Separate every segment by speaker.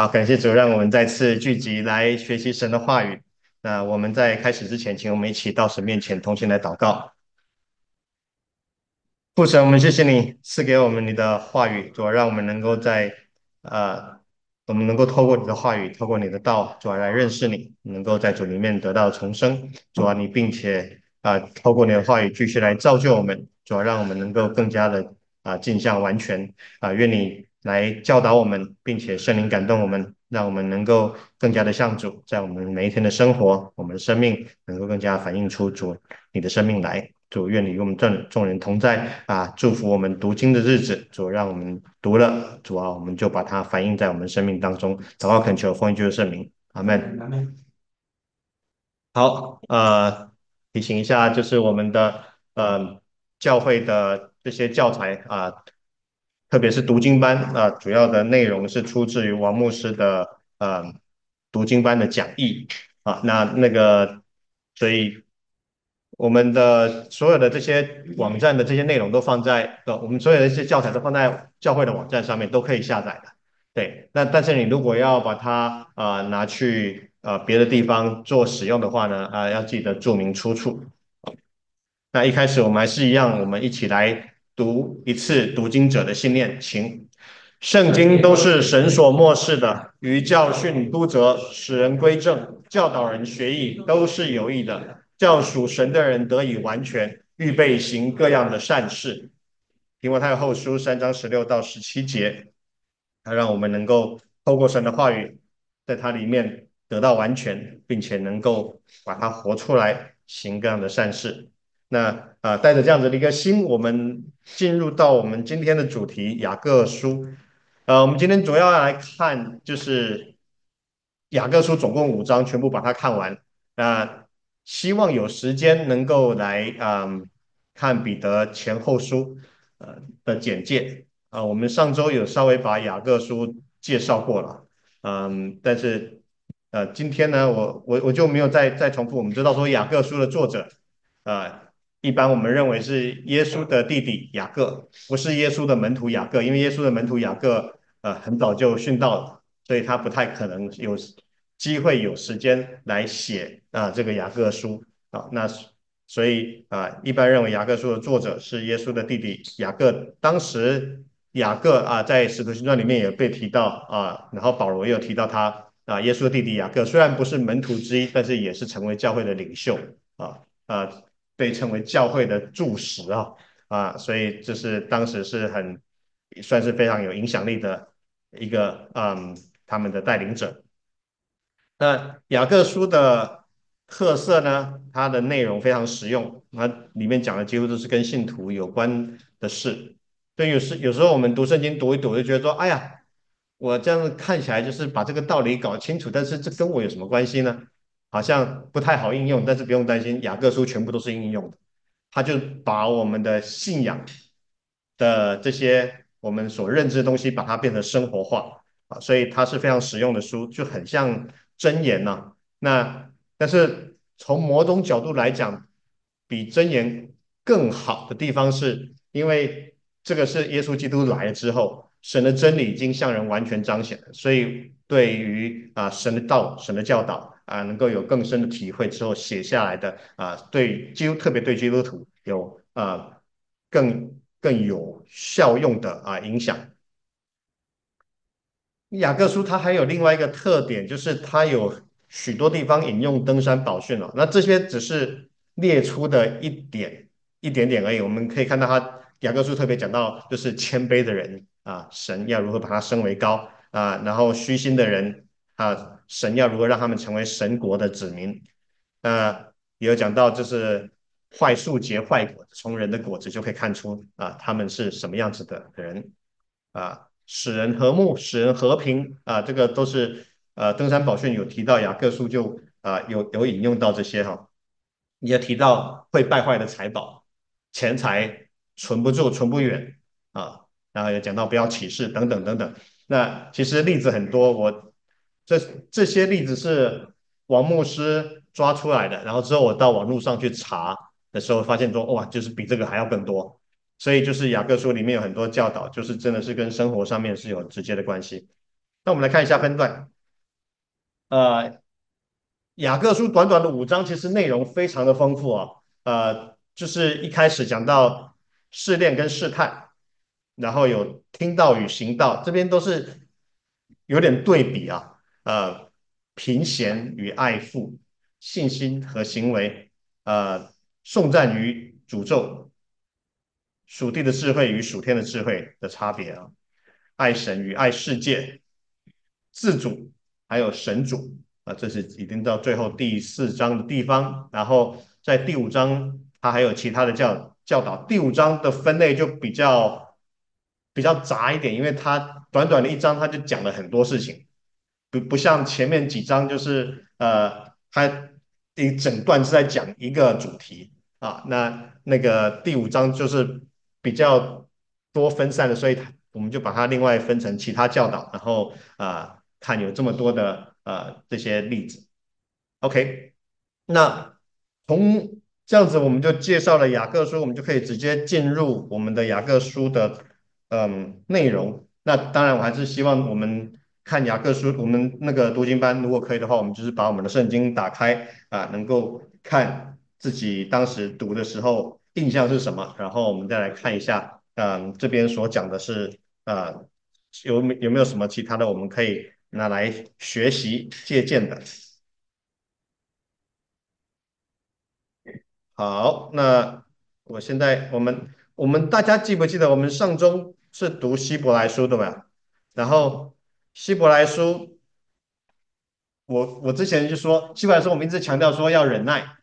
Speaker 1: 好，感谢主，让我们再次聚集来学习神的话语。那我们在开始之前，请我们一起到神面前同心来祷告。父神，我们谢谢你赐给我们你的话语，主啊，让我们能够呃，我们能够透过你的话语，透过你的道，主啊，来认识你，能够在主里面得到重生。主啊，你并且透过你的话语继续来造就我们，主啊，让我们能够更加的尽向完全愿你来教导我们，并且圣灵感动我们，让我们能够更加的像主，在我们每一天的生活，我们的生命能够更加反映出主你的生命来。主，愿你与我们众人同在祝福我们读经的日子。主，让我们读了，主啊，我们就把它反映在我们生命当中。祷告恳求，奉耶稣的圣名，阿门。好，提醒一下，就是我们的教会的这些教材特别是读经班主要的内容是出自于王牧师的读经班的讲义那个，所以我们的所有的这些网站的这些内容都放在我们所有的这些教材都放在教会的网站上面，都可以下载的。对，那但是你如果要把它拿去别的地方做使用的话呢，要记得注明出处。那一开始我们还是一样，我们一起来读一次读经者的信念，请。圣经都是神所默示的，于教训、督责、使人归正、教导人学艺，都是有益的，叫属神的人得以完全，预备行各样的善事。提摩太后书3章16到17节，它让我们能够透过神的话语，在它里面得到完全，并且能够把它活出来，行各样的善事。那带着这样子的一个心，我们进入到我们今天的主题雅各书。我们今天主要来看就是雅各书总共5章，全部把它看完。希望有时间能够来看彼得前后书的简介。我们上周有稍微把雅各书介绍过了，但是今天呢，我就没有再重复。我们知道说雅各书的作者，呃，一般我们认为是耶稣的弟弟雅各，不是耶稣的门徒雅各，因为耶稣的门徒雅各很早就殉道了，所以他不太可能有机会有时间来写这个雅各书那所以一般认为雅各书的作者是耶稣的弟弟雅各。当时雅各在使徒行传里面也被提到然后保罗也有提到他耶稣的弟弟雅各，虽然不是门徒之一，但是也是成为教会的领袖啊被称为教会的柱石所以这是当时是算是非常有影响力的一个他们的带领者。那雅各书的特色呢，它的内容非常实用，它里面讲的几乎都是跟信徒有关的事。所以有时候我们读圣经读一读，就觉得说，哎呀，我这样子看起来就是把这个道理搞清楚，但是这跟我有什么关系呢？好像不太好应用，但是不用担心，雅各书全部都是应用的。他就把我们的信仰的这些我们所认知的东西，把它变成生活化所以它是非常实用的书，就很像箴言但是从某种角度来讲，比箴言更好的地方是，因为这个是耶稣基督来了之后，神的真理已经向人完全彰显了，所以对于神的道、神的教导能够有更深的体会之后写下来的特别对基督徒有更有效用的影响。雅各书它还有另外一个特点，就是它有许多地方引用登山宝训那这些只是列出的一点点而已。我们可以看到雅各书特别讲到，就是谦卑的人神要如何把他升为高然后虚心的人神要如何让他们成为神国的子民。也有讲到，就是坏树结坏果，从人的果子就可以看出他们是什么样子的人使人和睦，使人和平这个都是登山宝训有提到，雅各书就有引用到这些也提到会败坏的财宝，钱财存不住，存不远然后也讲到不要起誓等等等等。那其实例子很多，这这些例子是王牧师抓出来的，然后之后我到网络上去查的时候，发现说哇，就是比这个还要更多。所以就是雅各书里面有很多教导，就是真的是跟生活上面是有直接的关系。 那我们来看一下分段。呃，雅各书短短的5章，其实内容非常的丰富啊。就是一开始讲到试炼跟试探，然后有听道与行道，这边都是有点对比啊。贫贤与爱富，信心和行为，颂赞与诅咒，属地的智慧与属天的智慧的差别啊。爱神与爱世界，自主还有神主啊，这是已经到最后第4章的地方。然后在第5章，它还有其他的教导。第5章的分类就比较杂一点，因为它短短的一章，它就讲了很多事情，不像前面几章就是它一整段是在讲一个主题啊。那个第5章就是比较多分散的，所以我们就把它另外分成其他教导，然后看有这么多的这些例子。OK，那从这样子我们就介绍了雅各书，我们就可以直接进入我们的雅各书的内容。那当然，我还是希望我们看雅各书，我们那个读经班，如果可以的话，我们就是把我们的圣经打开能够看自己当时读的时候印象是什么，然后我们再来看一下，这边所讲的是有没有什么其他的我们可以拿来学习借鉴的。好，那我现在大家记不记得我们上周是读希伯来书对吧？然后希伯来书，我之前就说希伯来书，我们一直强调说要忍耐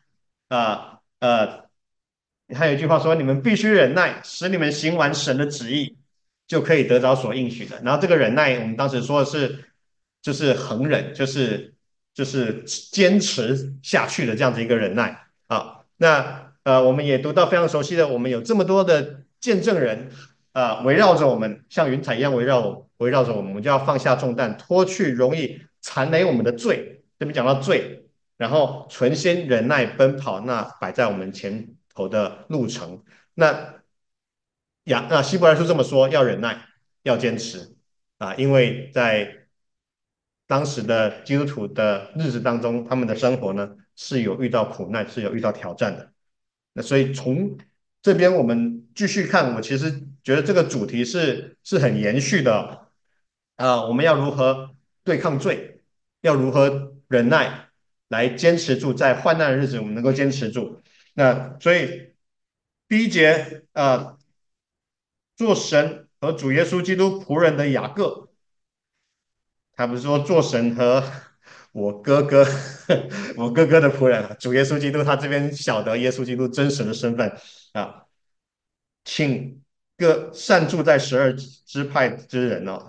Speaker 1: 还有一句话说，你们必须忍耐，使你们行完神的旨意，就可以得着所应许的。然后这个忍耐，我们当时说的是，就是恒忍，就是坚持下去的这样子一个忍耐啊。那我们也读到非常熟悉的，我们有这么多的见证人围绕着我们，像云彩一样围绕着我们，我们就要放下重担，脱去容易缠累我们的罪。这边讲到罪，然后存心忍耐奔跑那摆在我们前头的路程。那希伯来书这么说，要忍耐，要坚持因为在当时的基督徒的日子当中，他们的生活呢是有遇到苦难，是有遇到挑战的。那所以从这边我们继续看，我其实觉得这个主题是很延续的我们要如何对抗罪，要如何忍耐，来坚持住，在患难的日子我们能够坚持住。那所以第一节做神和主耶稣基督仆人的雅各，他不是说做神和我哥哥我哥哥的仆人主耶稣基督，他这边晓得耶稣基督真实的身份啊，请善住在12支派之人哦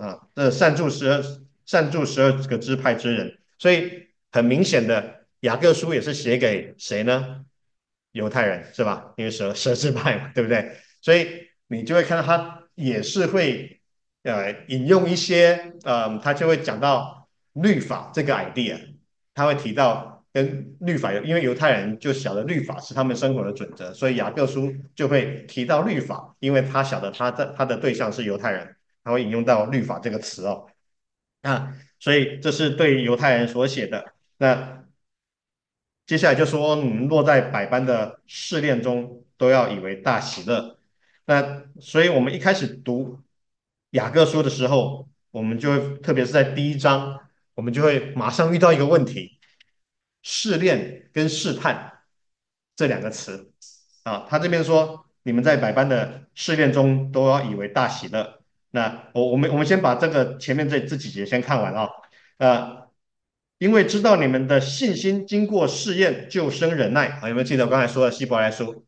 Speaker 1: 善住十二个支派之人，所以很明显的，雅各书也是写给谁呢？犹太人是吧？因为十二支派嘛，对不对？所以你就会看到他也是会引用一些他就会讲到律法这个 idea，他会提到跟律法因为犹太人就晓得律法是他们生活的准则，所以雅各书就会提到律法，因为他晓得他的对象是犹太人，他会引用到律法这个词哦。所以这是对犹太人所写的。那接下来就说，你们落在百般的试炼中，都要以为大喜乐。那所以，我们一开始读雅各书的时候，我们就会，特别是在第1章，我们就会马上遇到一个问题：试炼跟试探这两个词他这边说，你们在百般的试炼中，都要以为大喜乐。那我们先把这个前面这几节先看完因为知道你们的信心经过试验，就生忍耐有没有记得我刚才说的希伯来书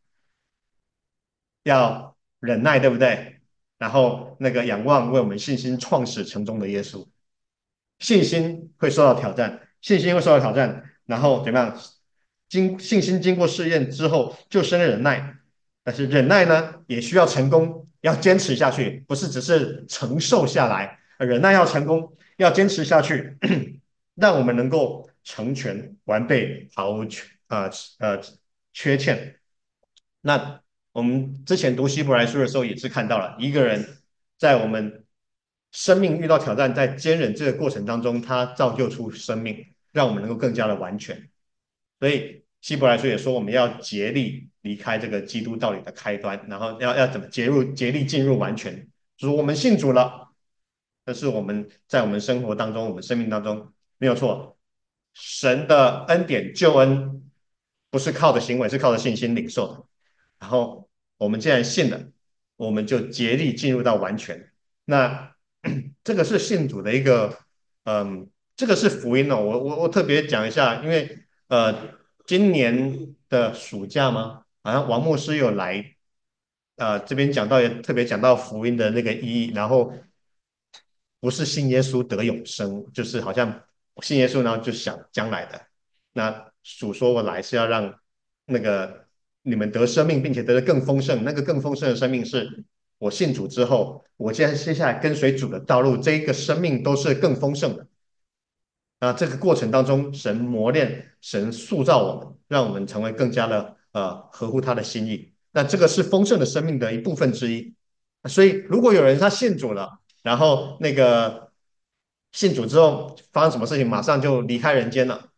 Speaker 1: 要忍耐，对不对？然后那个仰望为我们信心创始成终的耶稣，信心会受到挑战，信心会受到挑战，然后怎么样？信心经过试验之后，就生忍耐。但是忍耐呢，也需要成功，要坚持下去，不是只是承受下来。忍耐要成功，要坚持下去，让我们能够成全完备，毫无缺欠。那我们之前读希伯来书的时候，也是看到了一个人在我们生命遇到挑战，在坚忍这个过程当中，它造就出生命，让我们能够更加的完全。所以希伯来书也说，我们要竭力离开这个基督道理的开端，然后要怎么竭力进入完全。就是我们信主了，但是我们在我们生活当中，我们生命当中没有错，神的恩典救恩不是靠着行为，是靠着信心领受的。然后我们既然信了，我们就竭力进入到完全。那这个是信主的一个，这个是福音哦。我特别讲一下，因为今年的暑假吗？好像王牧师有来，这边讲到也特别讲到福音的那个意义，然后不是信耶稣得永生，就是好像信耶稣，然后就想将来的。那主说我来是要让那个你们得生命，并且得的更丰盛。那个更丰盛的生命是我信主之后，我接下来跟随主的道路，这一个生命都是更丰盛的。那这个过程当中，神磨练、神塑造我们，让我们成为更加的合乎他的心意。那这个是丰盛的生命的一部分之一。所以，如果有人他信主了，然后那个信主之后发生什么事情，马上就离开人间了，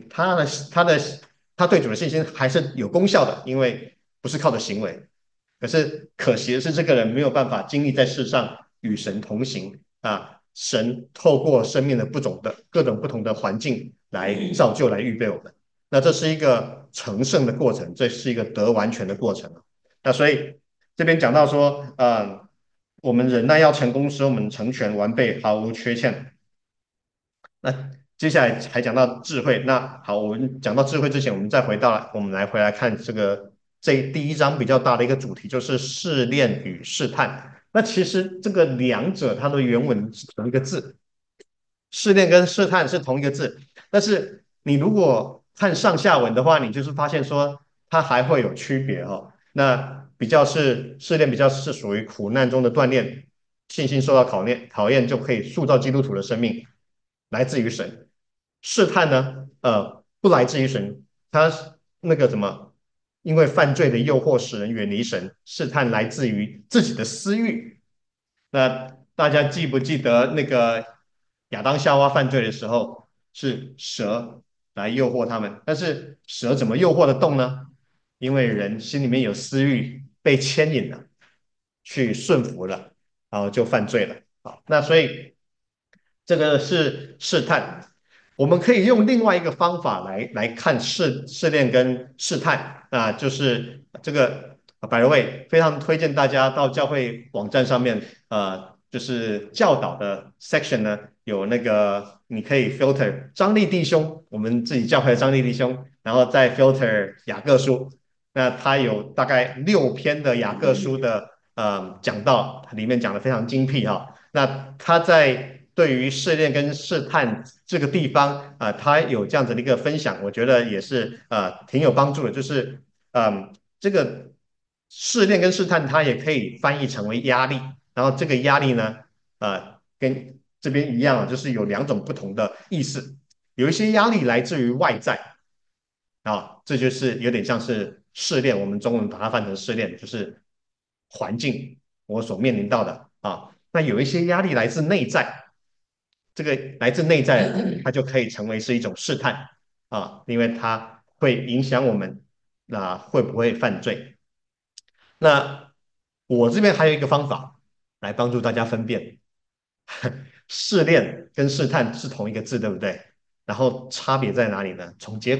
Speaker 1: 他对主的信心还是有功效的，因为不是靠着行为。可是可惜的是，这个人没有办法经历在世上与神同行啊。神透过生命的各种不同的环境来造就、来预备我们。那这是一个成圣的过程，这是一个得完全的过程。那所以这边讲到说，我们忍耐要成功，使我们成全完备，毫无缺欠。那接下来还讲到智慧。那好，我们讲到智慧之前，我们来回来看这第一章比较大的一个主题，就是试炼与试探。那其实这个两者它的原文是同一个字，试炼跟试探是同一个字，但是你如果看上下文的话，你就是发现说它还会有区别哦。那比较是试炼，比较是属于苦难中的锻炼，信心受到考验就可以塑造基督徒的生命，来自于神。试探呢，不来自于神，它那个什么，因为犯罪的诱惑使人远离神，试探来自于自己的私欲。那大家记不记得那个亚当夏娃犯罪的时候，是蛇来诱惑他们？但是蛇怎么诱惑得动呢？因为人心里面有私欲，被牵引了，去顺服了，然后就犯罪了。好，那所以这个是试探。我们可以用另外一个方法来看试炼跟试探啊，就是这个百多位非常推荐大家到教会网站上面，就是教导的 section 呢，有那个你可以 filter 张力弟兄，我们自己教会的张力弟兄，然后再 filter 雅各书，那他有大概6篇的雅各书的讲道，里面讲的非常精辟哈、那他在对于试炼跟试探这个地方他有这样子的一个分享，我觉得也是挺有帮助的。就是这个试炼跟试探，它也可以翻译成为压力。然后这个压力呢，跟这边一样啊，就是有2种不同的意思。有一些压力来自于外在这就是有点像是试炼，我们中文把它翻成试炼，就是环境我所面临到的啊。那有一些压力来自内在，这个来自内在，它就可以成为是一种试探因为它会影响我们会不会犯罪。那我这边还有一个方法来帮助大家分辨，试炼跟试探是同一个字，对不对？然后差别在哪里呢？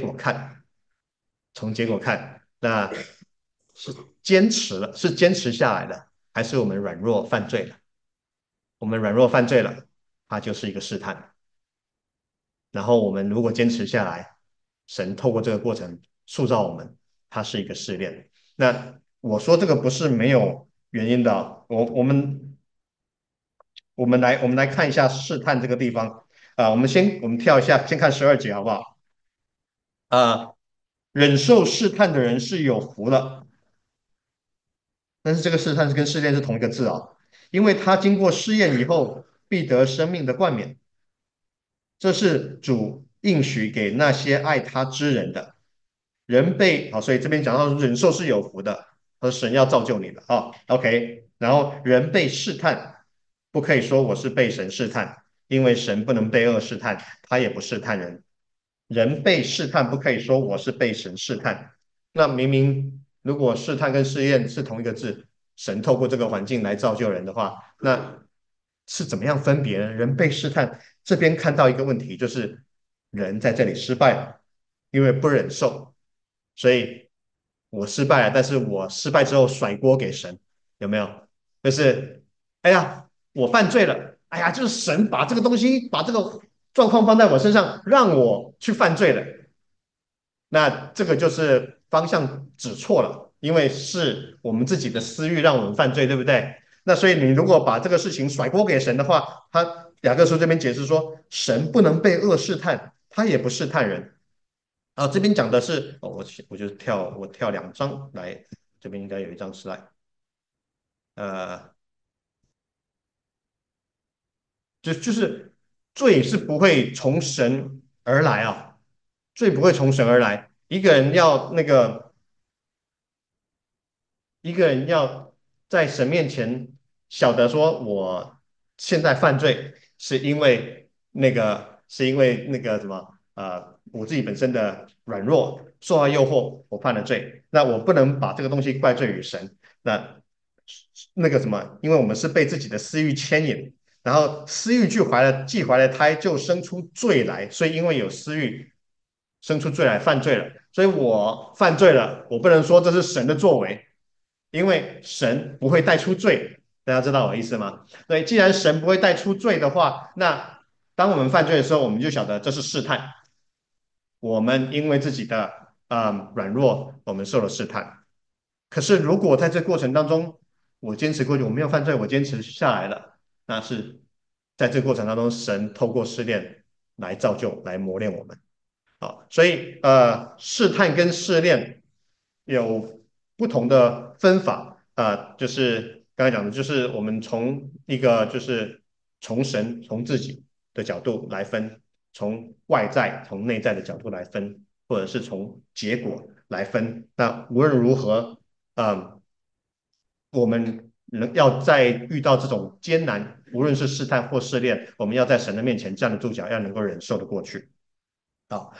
Speaker 1: 从结果看，那是是坚持下来的，还是我们软弱犯罪了？我们软弱犯罪了，它就是一个试探。然后我们如果坚持下来，神透过这个过程塑造我们，它是一个试炼。那我说这个不是没有原因的哦，我们来看一下试探这个地方我们跳一下，先看12节好不好？忍受试探的人是有福的，但是这个试探是跟试炼是同一个字因为他经过试验以后，必得生命的冠冕。这是主应许给那些爱他之人的。所以这边讲到忍受是有福的，和神要造就你的OK，然后人被试探， 不可以说我是被神试探，因为神不能被恶试探，他也不试探人。人被试探，不可以说我是被神试探。那明明如果试探跟试验是同一个字，神透过这个环境来造就人的话，那是怎么样分别呢？人被试探，这边看到一个问题，就是人在这里失败了，因为不忍受，所以我失败了，但是我失败之后甩锅给神，有没有？就是哎呀，我犯罪了，哎呀，就是神把这个东西，把这个状况放在我身上，让我去犯罪了。那这个就是方向指错了，因为是我们自己的私欲让我们犯罪，对不对？那所以你如果把这个事情甩锅给神的话，雅各书这边解释说，神不能被恶试探，他也不试探人。啊，这边讲的是，哦，我跳2章来，这边应该有一张 slide，呃，就是罪是不会从神而来啊，罪不会从神而来。一个人要在神面前晓得说，我现在犯罪是因为那个什么我自己本身的软弱受到诱惑，我犯了罪。那我不能把这个东西怪罪于神。那个什么，因为我们是被自己的私欲牵引，然后私欲既怀了胎，就生出罪来。所以因为有私欲，生出罪来，犯罪了。所以我犯罪了，我不能说这是神的作为，因为神不会带出罪。大家知道我的意思吗？对，既然神不会带出罪的话，那当我们犯罪的时候，我们就晓得这是试探。我们因为自己的软弱，我们受了试探。可是如果在这过程当中，我坚持过去，我没有犯罪，我坚持下来了，那是在这个过程当中，神透过试炼来造就、来磨练我们。好，所以试探跟试炼有不同的分法就是刚才讲的，就是我们从一个就是从神从自己的角度来分，从外在从内在的角度来分，或者是从结果来分。那无论如何，嗯，我们要在遇到这种艰难，无论是试探或试炼，我们要在神的面前站得住脚，要能够忍受的过去。好，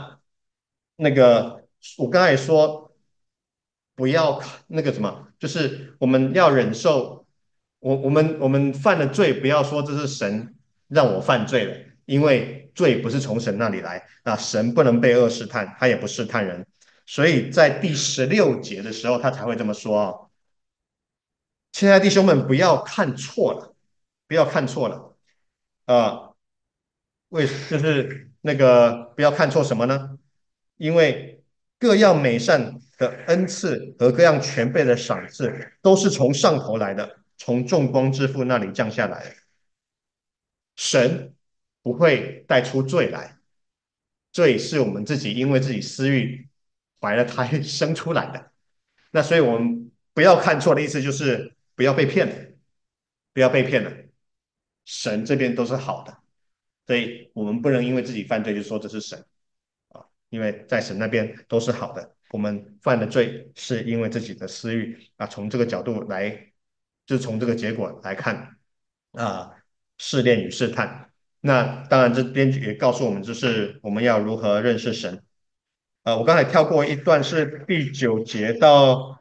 Speaker 1: 那个我刚才说不要那个什么，就是我们要忍受，我们犯了罪，不要说这是神让我犯罪了，因为罪不是从神那里来，那神不能被恶试探，他也不试探人，所以在第16节的时候，他才会这么说哦，亲爱的弟兄们，不要看错了，不要看错了，呃，就是那个不要看错什么呢？因为各样美善的恩赐和各样全备的赏赐，都是从上头来的，从众光之父那里降下来的。神不会带出罪来，罪是我们自己因为自己私欲怀了胎生出来的。那所以我们不要看错的意思就是不要被骗了，不要被骗了。神这边都是好的，所以我们不能因为自己犯罪就说这是神。因为在神那边都是好的。我们犯的罪是因为自己的私欲从这个角度来，就是从这个结果来看试炼与试探。那当然这边也告诉我们，就是我们要如何认识神。我刚才跳过一段是第9节到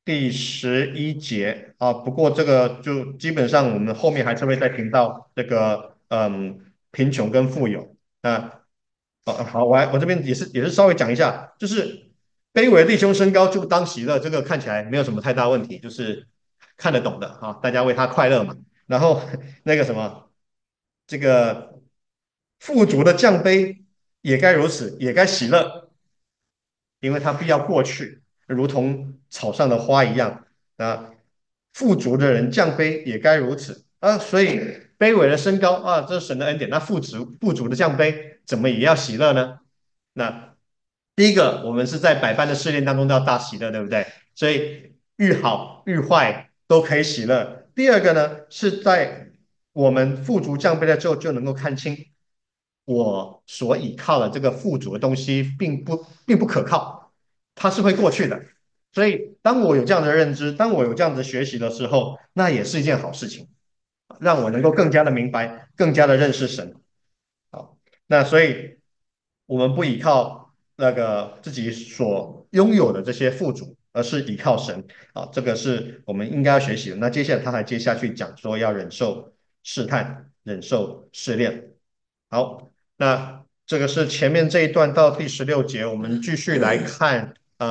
Speaker 1: 第11节不过这个就基本上我们后面还是会再听到这个贫穷跟富有。那好，我这边也是稍微讲一下，就是卑微的弟兄升高就当喜乐，这个看起来没有什么太大问题，就是看得懂的大家为他快乐嘛。然后那个什么，这个富足的降卑也该如此，也该喜乐，因为它必要过去，如同草上的花一样啊。富足的人降卑也该如此所以卑微的升高这是神的恩典。那富足的降卑，怎么也要喜乐呢？那第一个，我们是在百般的试炼当中都要大喜乐，对不对？所以愈好愈坏都可以喜乐。第二个呢，是在我们富足降卑了之后，就能够看清我所倚靠的这个富足的东西并不可靠，它是会过去的。所以，当我有这样的认知，当我有这样的学习的时候，那也是一件好事情。 让我能够更加的明白，更加的认识神。好，那所以我们不依靠那个自己所拥有的这些富足，而是依靠神啊，这个是我们应该要学习的。那接下来他还接下去讲说要忍受试探，忍受试炼。好，那这个是前面这一段到第16节，我们继续来看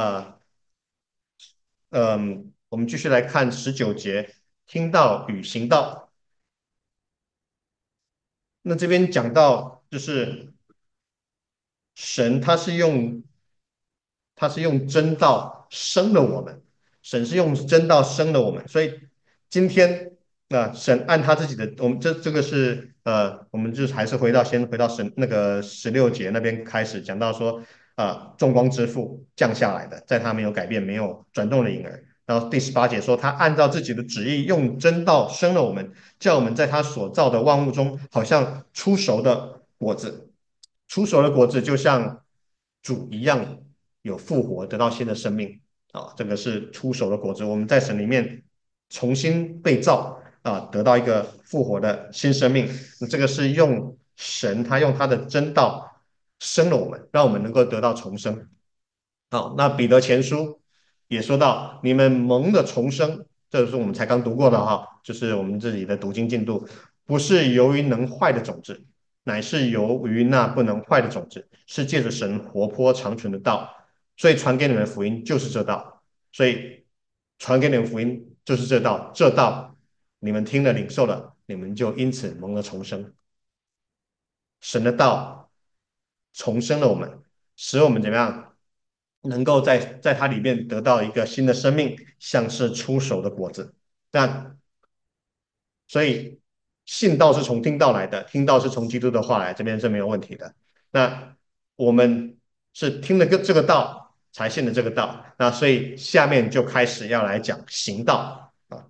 Speaker 1: 我们继续来看19节，听道与行道。那这边讲到就是神他是用真道生了我们，神是用真道生了我们，所以今天神按他自己的，我们这个是我们就是还是先回到神那个16节那边开始讲到说众光之父降下来的，在他没有改变、没有转动的影儿。然后第18节说，他按照自己的旨意用真道生了我们，叫我们在他所造的万物中，好像出熟的果子。出熟的果子就像主一样有复活，得到新的生命啊，这个是出熟的果子。我们在神里面重新被造啊，得到一个复活的新生命。这个是用神，他用他的真道生了我们，让我们能够得到重生。好，那彼得前书也说到，你们蒙的重生，这是我们才刚读过的哈，就是我们自己的读经进度，不是由于能坏的种子，乃是由于那不能坏的种子，是借着神活泼长存的道，所以传给你们的福音就是这道，所以传给你们福音就是这道，这道你们听了领受了，你们就因此蒙了重生。神的道重生了我们，使我们怎么样，能够在它里面得到一个新的生命，像是出手的果子。那所以信道是从听道来的，听道是从基督的话来，这边是没有问题的。那我们是听了这个道才信的这个道，那所以下面就开始要来讲行道啊。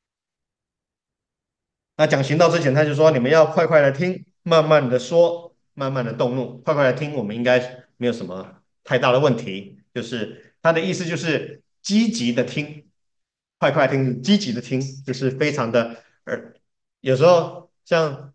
Speaker 1: 那讲行道之前，他就说你们要快快的听，慢慢的说，慢慢的动怒。快快的听，我们应该没有什么太大的问题。就是他的意思就是积极的听，快快听，积极的听，就是非常的有时候像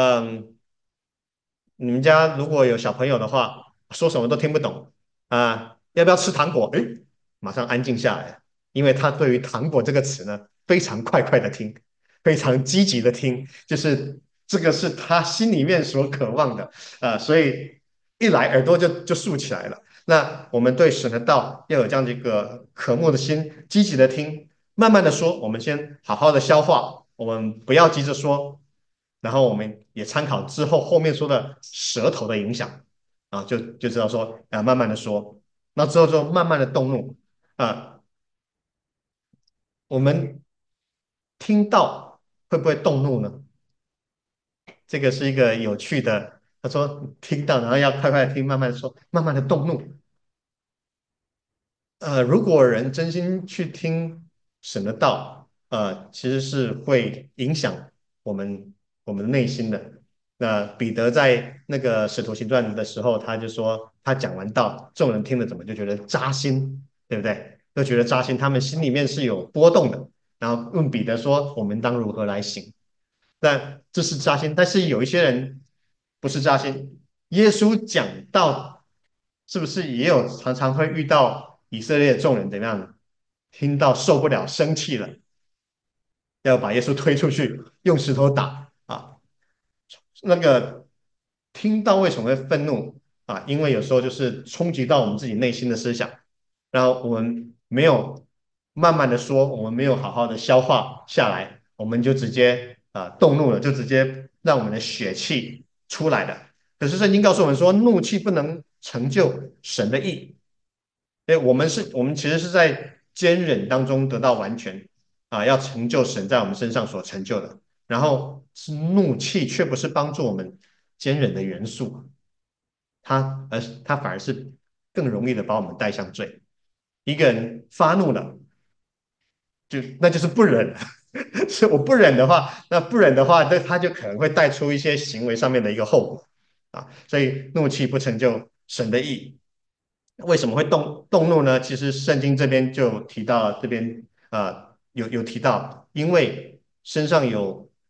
Speaker 1: 你们家如果有小朋友的话，说什么都听不懂要不要吃糖果？诶，马上安静下来，因为他对于糖果这个词呢，非常快快的听，非常积极的听，就是这个是他心里面所渴望的所以一来耳朵就竖起来了。那我们对神的道要有这样的一个渴慕的心，积极的听，慢慢的说，我们先好好的消化，我们不要急着说，然后我们也参考之后后面说的舌头的影响就知道说慢慢的说，那之后就慢慢的动怒我们听到会不会动怒呢？这个是一个有趣的。他说听到，然后要快快地听，慢慢的说，慢慢的动怒。如果人真心去听神的道，其实是会影响我们我们的内心的。那彼得在那个使徒行传的时候，他就说，他讲完道，众人听了怎么就觉得扎心，对不对？都觉得扎心，他们心里面是有波动的。然后问彼得说，我们当如何来行？但这是扎心，但是有一些人不是扎心。耶稣讲道，是不是也有常常会遇到以色列众人怎么样，听到受不了，生气了，要把耶稣推出去，用石头打那个听到为什么会愤怒因为有时候就是冲击到我们自己内心的思想，然后我们没有慢慢的说，我们没有好好的消化下来，我们就直接动怒了，就直接让我们的血气出来了。可是圣经告诉我们说，怒气不能成就神的意，我们其实是在坚忍当中得到完全要成就神在我们身上所成就的。然后是怒气，却不是帮助我们坚忍的元素，它反而是更容易的把我们带向罪。一个人发怒了，那就是不忍。是我不忍的话，那不忍的话，他就可能会带出一些行为上面的一个后果所以怒气不成就神的意。为什么会动怒呢？其实圣经这边就提到这边有提到，因为身上有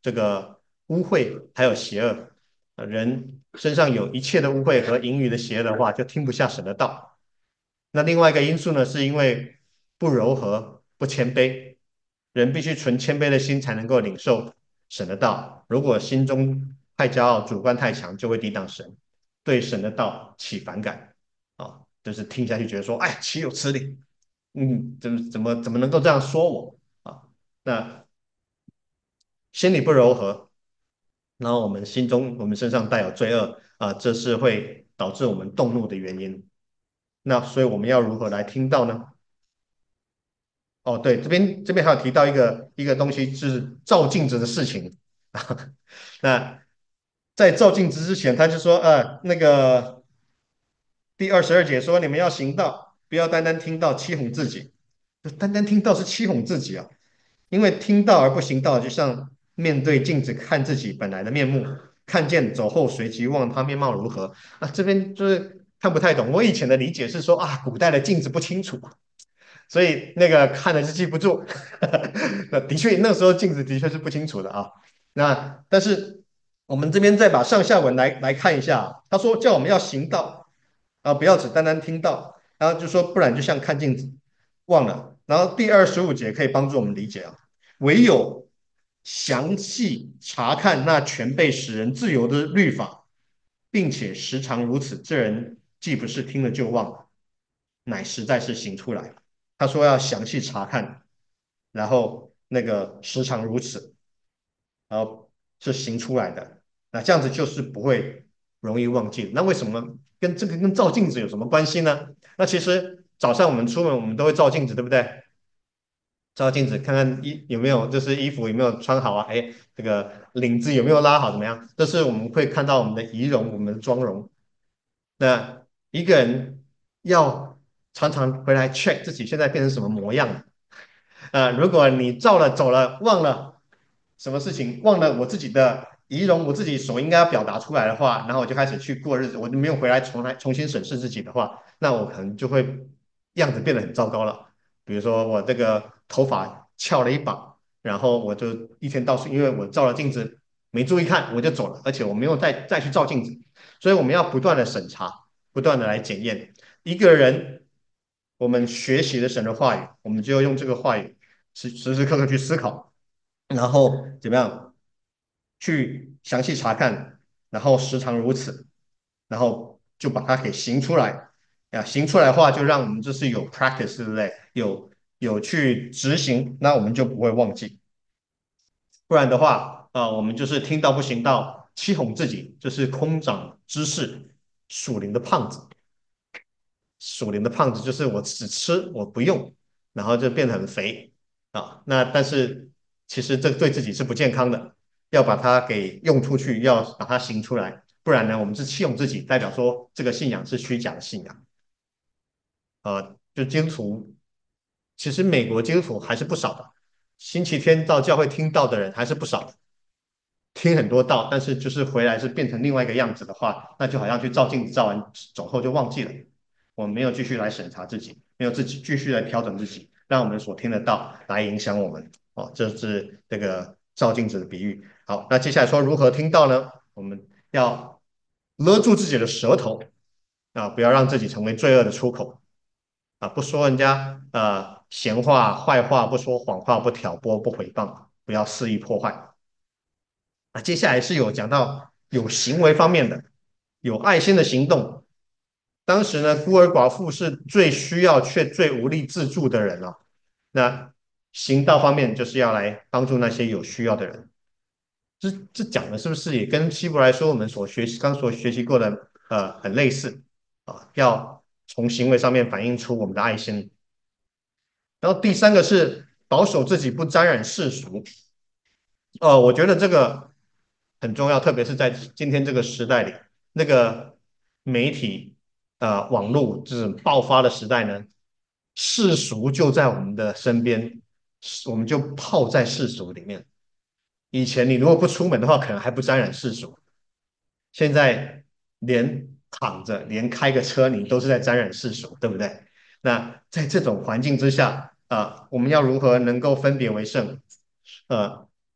Speaker 1: 这个污秽还有邪恶。人身上有一切的污秽和盈余的邪恶的话，就听不下神的道。那另外一个因素呢，是因为不柔和、不谦卑，人必须存谦卑的心才能够领受神的道。如果心中太骄傲、主观太强，就会抵挡神，对神的道起反感啊，就是听下去觉得说，哎，岂有此理？怎么能够这样说我啊？那心里不柔和，然后我们身上带有罪恶啊，这是会导致我们动怒的原因。那所以我们要如何来听到呢？哦，对，这边还有提到一个东西，就是照镜子的事情。那在照镜子之前，他就说，那个第22节说，你们要行道，不要单单听到欺哄自己。就单单听到是欺哄自己啊，因为听到而不行道，就像面对镜子看自己本来的面目，看见走后随即忘他面貌如何啊。这边就是看不太懂。我以前的理解是说啊，古代的镜子不清楚，所以那个看了是记不住。那的确，那时候镜子的确是不清楚的啊。那但是我们这边再把上下文来看一下，他说叫我们要行道啊，不要只单单听到，然后就说不然就像看镜子忘了。然后第25节可以帮助我们理解啊，唯有详细查看那全被使人自由的律法，并且时常如此，这人既不是听了就忘，乃实在是行出来。他说要详细查看，然后那个时常如此，然后是行出来的。那这样子就是不会容易忘记。那为什么跟这个跟照镜子有什么关系呢？那其实早上我们出门，我们都会照镜子，对不对？照镜子看看有没有，就是衣服有没有穿好啊？哎，这个领子有没有拉好，怎么样？这是我们会看到我们的仪容，我们的妆容。那一个人要常常回来 check 自己现在变成什么模样。如果你照了走了，忘了什么事情，忘了我自己的仪容，我自己所应该要表达出来的话，然后我就开始去过日子，我就没有回来重新审视自己的话，那我可能就会样子变得很糟糕了。比如说我这个头发翘了一把，然后我就一天到处，因为我照了镜子没注意看，我就走了，而且我没有再去照镜子，所以我们要不断的审查，不断的来检验一个人。我们学习了神的话语，我们就要用这个话语时时刻刻去思考，然后怎么样去详细查看，然后时常如此，然后就把它给行出来。行出来的话，就让我们就是有 practice，对不对？有去执行，那我们就不会忘记。不然的话，我们就是听到不行道，欺哄自己，就是空长知识，属灵的胖子。属灵的胖子就是我只吃我不用，然后就变得很肥啊。那但是其实这对自己是不健康的，要把它给用出去，要把它行出来，不然呢，我们是欺哄自己，代表说这个信仰是虚假的信仰。就基督徒，其实美国基督徒还是不少的，星期天到教会听到的人还是不少的。听很多道，但是就是回来是变成另外一个样子的话，那就好像去照镜子，照完走后就忘记了。我们没有继续来审查自己，没有自己继续来调整自己，让我们所听的道来影响我们。哦，这是这个照镜子的比喻。好，那接下来说如何听到呢？我们要勒住自己的舌头啊，不要让自己成为罪恶的出口啊，不说人家闲话坏话，不说谎话，不挑拨，不诽谤，不要肆意破坏。接下来是有讲到有行为方面的，有爱心的行动。当时呢，孤儿寡妇是最需要却最无力自助的人哦。那行道方面就是要来帮助那些有需要的人。这讲的是不是也跟希伯来说我们所学习过的很类似啊？要从行为上面反映出我们的爱心。然后第三个是保守自己不沾染世俗。我觉得这个很重要，特别是在今天这个时代里，那个媒体网络这种爆发的时代呢，世俗就在我们的身边，我们就泡在世俗里面。以前你如果不出门的话，可能还不沾染世俗，现在连躺着，连开个车，你都是在沾染世俗，对不对？那在这种环境之下，我们要如何能够分别为圣？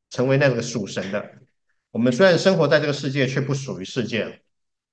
Speaker 1: 成为那个属神的。我们虽然生活在这个世界，却不属于世界。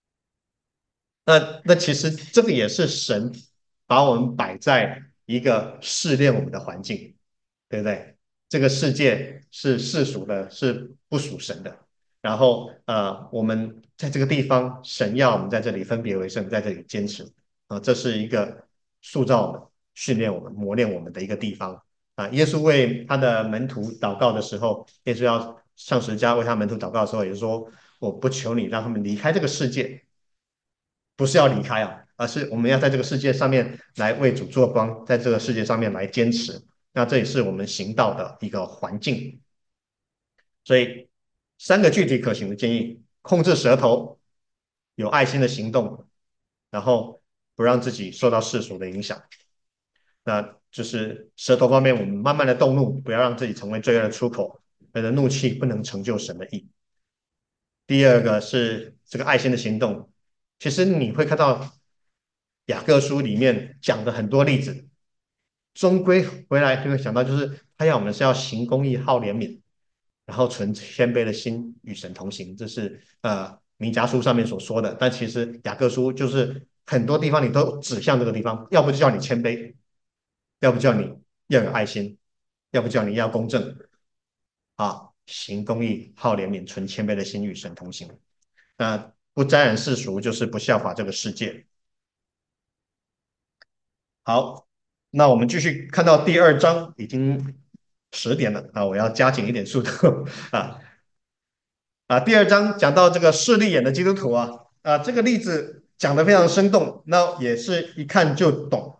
Speaker 1: 那其实这个也是神把我们摆在一个试炼我们的环境，对不对？这个世界是世俗的，是不属神的。然后我们在这个地方，神要我们在这里分别为圣，在这里坚持这是一个塑造我们、训练我们、磨练我们的一个地方耶稣为他的门徒祷告的时候，耶稣要上十字架为他门徒祷告的时候，也是说：“我不求你让他们离开这个世界，不是要离开而是我们要在这个世界上面来为主做光，在这个世界上面来坚持。那这也是我们行道的一个环境。所以，三个具体可行的建议：控制舌头，有爱心的行动，然后不让自己受到世俗的影响。那就是舌头方面，我们慢慢的动怒，不要让自己成为罪恶的出口。人的怒气不能成就神的意。第二个是这个爱心的行动，其实你会看到雅各书里面讲的很多例子，终归回来就会想到，就是他要我们是要行公义、好怜悯，然后存谦卑的心与神同行，这是弥迦书上面所说的。但其实雅各书就是很多地方你都指向这个地方，要不就叫你谦卑，要不叫你要有爱心，要不叫你要公正行公义、好怜悯、存谦卑的心与神同行。那不沾染世俗，就是不效法这个世界。好，那我们继续看到第二章，已经10点了我要加紧一点速度啊第二章讲到这个势利眼的基督徒这个例子讲得非常生动，那也是一看就懂，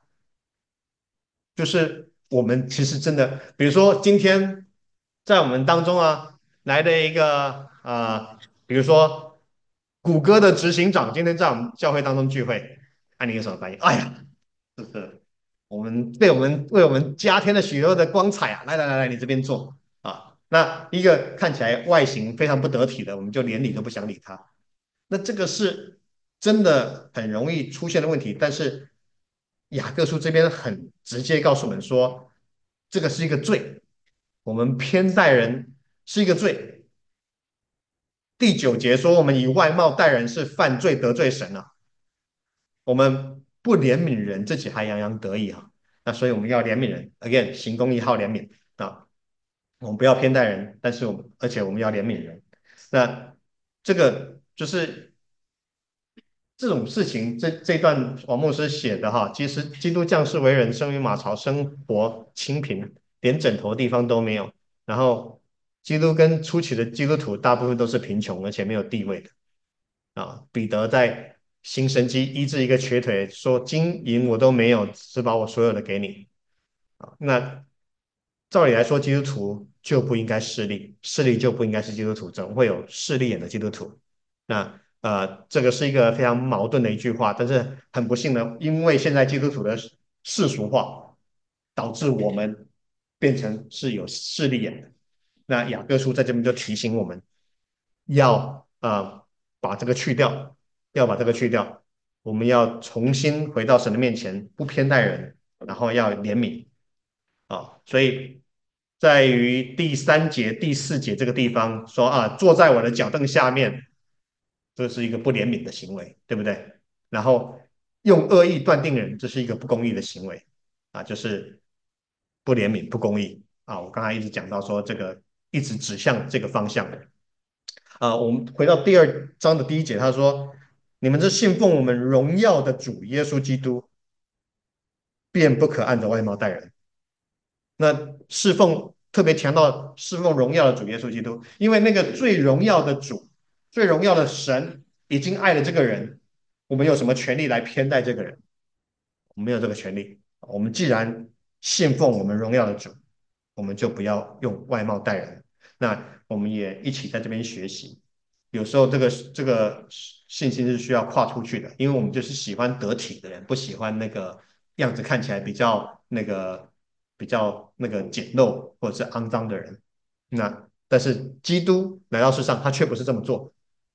Speaker 1: 就是我们其实真的，比如说今天在我们当中来的一个比如说谷歌的执行长，今天在我们教会当中聚会，你有什么反应？哎呀，是我们加添了许多的光彩来来来来，你这边坐那一个看起来外形非常不得体的，我们就连理都不想理他。那这个是真的很容易出现的问题，但是雅各书这边很直接告诉我们说，这个是一个罪，我们偏待人是一个罪。第9节说，我们以外貌待人是犯罪得罪神我们不怜悯人，自己还洋洋得意那所以我们要怜悯人，again 行公义好怜悯我们不要偏待人，但是而且我们要怜悯人。那这个就是这种事情，这段王牧师写的其实基督降世为人，生于马槽，生活清贫，连枕头地方都没有。然后基督跟初期的基督徒大部分都是贫穷而且没有地位的彼得在行神迹医治一个瘸腿，说金银我都没有，只把我所有的给你那照理来说，基督徒就不应该势利，势利就不应该是基督徒，怎么会有势利眼的基督徒？那这个是一个非常矛盾的一句话，但是很不幸的，因为现在基督徒的世俗化，导致我们变成是有势利眼的。那雅各书在这边就提醒我们，要把这个去掉，要把这个去掉，我们要重新回到神的面前，不偏待人，然后要怜悯所以在于第3节、第4节这个地方说坐在我的脚凳下面，这是一个不怜悯的行为，对不对？然后用恶意断定人，这是一个不公义的行为就是不怜悯、不公义我刚才一直讲到说这个一直指向这个方向的我们回到第2章的第1节，他说：“你们这信奉我们荣耀的主耶稣基督，便不可按着外貌待人。”那侍奉特别强调侍奉荣耀的主耶稣基督，因为那个最荣耀的主、最荣耀的神已经爱了这个人，我们有什么权利来偏待这个人？我们没有这个权利。我们既然信奉我们荣耀的主，我们就不要用外貌待人。那我们也一起在这边学习。有时候这个信心是需要跨出去的，因为我们就是喜欢得体的人，不喜欢那个样子看起来比较简陋或者是肮脏的人。但是基督来到世上，他却不是这么做。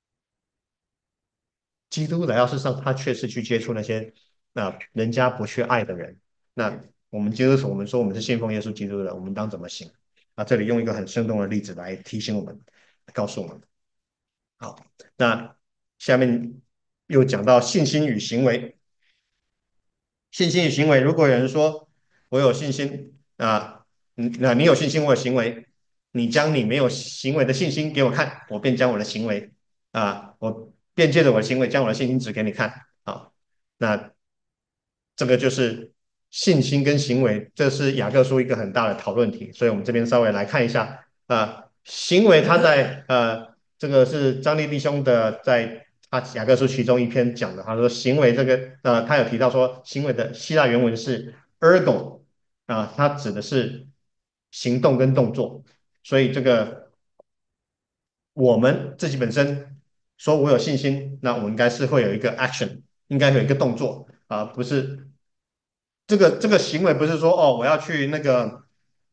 Speaker 1: 基督来到世上，他却是去接触那些人家不去爱的人。那我们基督徒，我们说我们是信奉耶稣基督的，我们当怎么行？ 啊，这里用一个很生动的例子来提醒我们，告诉我们。好，那下面又讲到信心与行为。信心与行为，如果有人说我有信心啊，那你有信心，我有行为，你将你没有行为的信心给我看，我便将我的行为我便借着我的行为将我的信心指给你看啊。那这个就是信心跟行为，这是雅各书一个很大的讨论题，所以我们这边稍微来看一下行为它在这个是张力弟兄的在雅各书其中一篇讲的，他说行为这个他有提到说行为的希腊原文是 ergo 它指的是行动跟动作，所以这个我们自己本身说我有信心，那我们应该是会有一个 action，应该有一个动作不是这个行为不是说哦我要去那个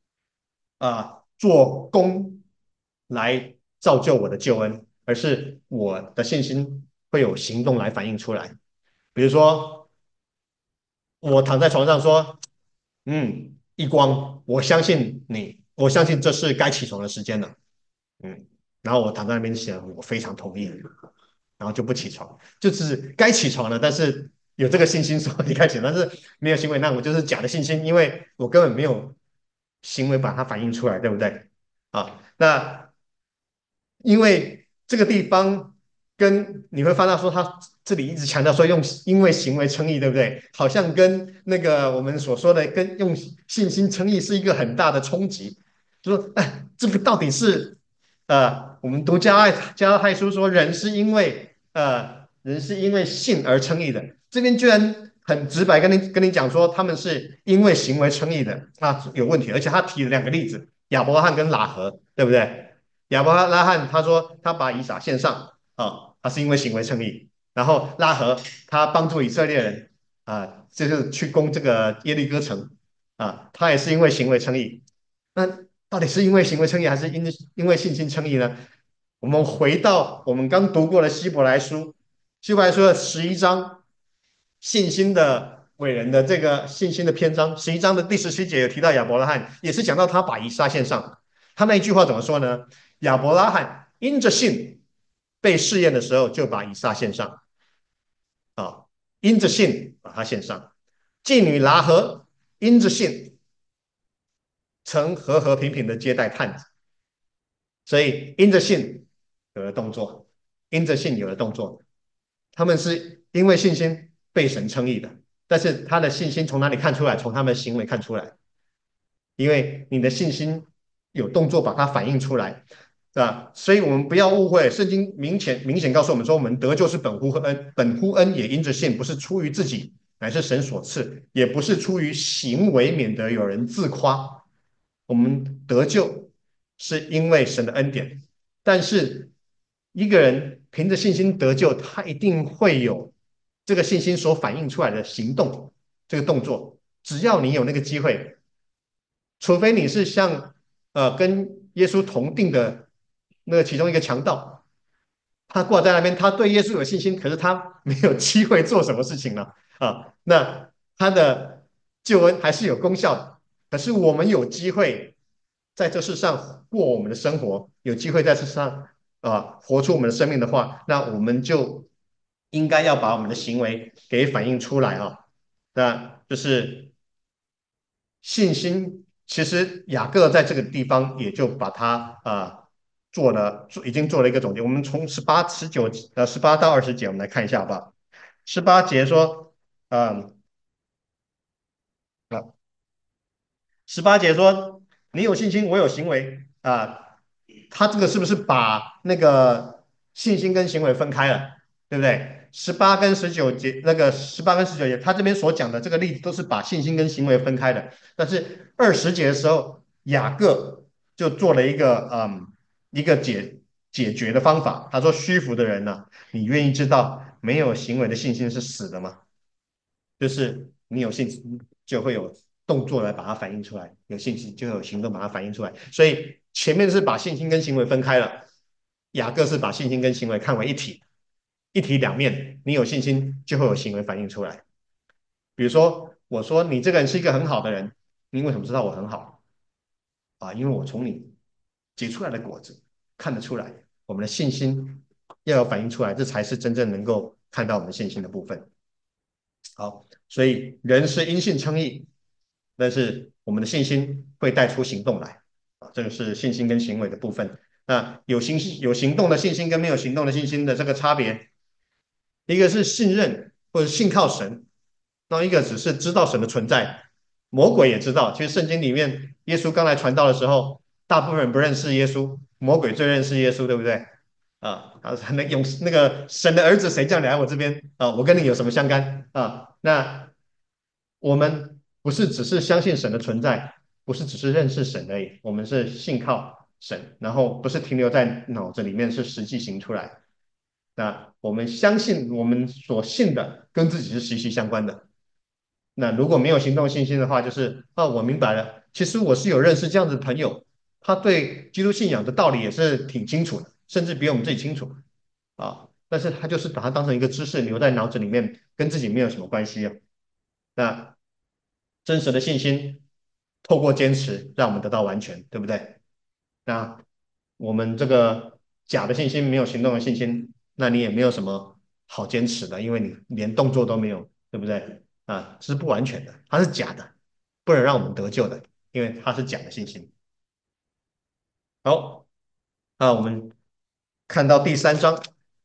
Speaker 1: 做工来造就我的救恩，而是我的信心会有行动来反映出来。比如说，我躺在床上说，一光，我相信你，我相信这是该起床的时间了，嗯，然后我躺在那边想，我非常同意，然后就不起床，就是该起床了，但是有这个信心说你该起床，但是没有行为，那我就是假的信心，因为我根本没有行为把它反映出来，对不对？那因为这个地方跟你会发现说，他这里一直强调说用因为行为称义，对不对？好像跟那个我们所说的跟用信心称义是一个很大的冲击。就说，哎，这个到底是我们读加拉太书说人是因为信而称义的，这边居然很直白跟你讲说他们是因为行为称义的，那有问题。而且他提了两个例子，亚伯拉罕跟喇合，对不对？亚伯拉罕他说他把以撒献上他是因为行为称义。然后拉合他帮助以色列人就是去攻这个耶利哥城他也是因为行为称义。那到底是因为行为称义，还是因为信心称义呢？我们回到我们刚读过的希伯来书，希伯来书的11章，信心的伟人的这个信心的篇章，11章的第17节有提到亚伯拉罕，也是讲到他把以撒献上。他那一句话怎么说呢？亚伯拉罕因着信被试验的时候，就把以撒献上因着信把他献上。妓女拿合因着信曾和和平平的接待探子，所以因着信有了动作，因着信有了动作，他们是因为信心被神称义的。但是他的信心从哪里看出来？从他们的行为看出来。因为你的信心有动作把它反映出来，所以我们不要误会，圣经明显告诉我们说，我们得救是本乎恩也因着信，不是出于自己，乃是神所赐，也不是出于行为，免得有人自夸。我们得救是因为神的恩典，但是一个人凭着信心得救，他一定会有这个信心所反映出来的行动，这个动作。只要你有那个机会，除非你是像跟耶稣同定的那个其中一个强盗，他挂在那边，他对耶稣有信心，可是他没有机会做什么事情了那他的救恩还是有功效的。可是我们有机会在这世上过我们的生活，有机会在世上活出我们的生命的话，那我们就应该要把我们的行为给反映出来那就是信心。其实雅各在这个地方也就把它已经做了一个总结。我们从18到20节，我们来看一下好不好？18节说，嗯、呃，18节说，你有信心，我有行为他这个是不是把那个信心跟行为分开了，对不对？十八跟十九节，他这边所讲的这个例子都是把信心跟行为分开的。但是20节的时候，雅各就做了一个解决的方法。他说：虚浮的人呢、你愿意知道没有行为的信心是死的吗？就是你有信心，就会有动作来把它反映出来；有信心就会有行动把它反映出来。所以前面是把信心跟行为分开了，雅各是把信心跟行为看为一体，一体两面。你有信心，就会有行为反映出来。比如说，我说你这个人是一个很好的人，你为什么知道我很好？ 啊，因为我从你结出来的果子看得出来，我们的信心要有反映出来，这才是真正能够看到我们信心的部分。好，所以人是因信称义，但是我们的信心会带出行动来啊，这个是信心跟行为的部分。那有行动的信心跟没有行动的信心的这个差别，一个是信任或者信靠神，那一个只是知道神的存在。魔鬼也知道，其实圣经里面耶稣刚来传道的时候，大部分人不认识耶稣，魔鬼最认识耶稣，对不对？啊，那用那个神的儿子谁降临来我这边啊？我跟你有什么相干啊？那我们不是只是相信神的存在，不是只是认识神而已，我们是信靠神，然后不是停留在脑子里面，是实际行出来。那我们相信我们所信的跟自己是息息相关的。那如果没有行动信心的话，就是我明白了，其实我是有认识这样子的朋友，他对基督信仰的道理也是挺清楚的，甚至比我们自己清楚啊。但是他就是把它当成一个知识留在脑子里面，跟自己没有什么关系啊。那真实的信心透过坚持让我们得到完全，对不对？那我们这个假的信心没有行动的信心，那你也没有什么好坚持的，因为你连动作都没有，对不对？啊，这是不完全的，它是假的，不能让我们得救的，因为它是假的信心。好，那我们看到第3章，